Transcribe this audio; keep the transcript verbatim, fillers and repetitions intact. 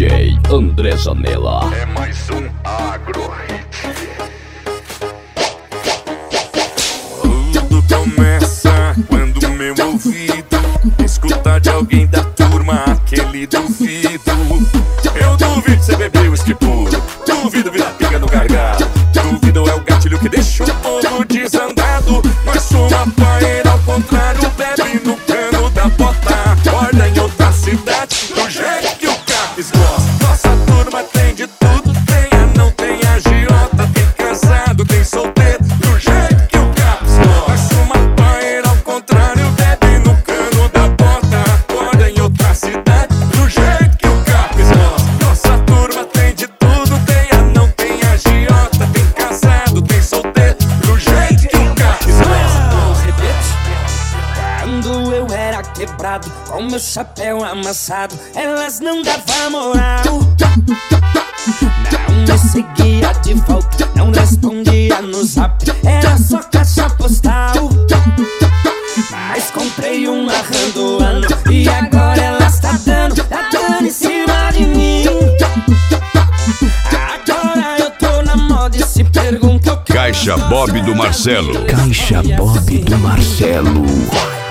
J André Zanella. É mais um Agro Hit. Tudo começa quando meu ouvido escuta de alguém da turma aquele duvido. Eu duvido cê beber whisky puro, duvido virar pinga no gargalo, duvido é o gatilho que deixa o povo desandado. Mas uma paeira ao contrário bebe no cano da bota, acorda em outra cidade do jeito que o Capes gosta. Nossa turma tem de tudo, tem a não tem agiota, tem casado, tem solteiro, do jeito que o Capes gosta. Mas uma paeira ao contrário bebe no cano da bota, acorda em outra cidade do jeito que o Capes gosta. Nossa turma tem de tudo, tem a não tem agiota, tem casado, tem solteiro, do jeito que o Capes gosta. Quando eu era quebrado, com meu chapéu amassado, elas não davam moral. Não me seguia de volta, não respondia no zap, era só caixa postal. Mas comprei um arrandoano e agora elas tá dando, tá dando em cima de mim. Agora eu tô na moda e se pergunta o que Caixa Bob do Marcelo. Caixa Bob do Marcelo.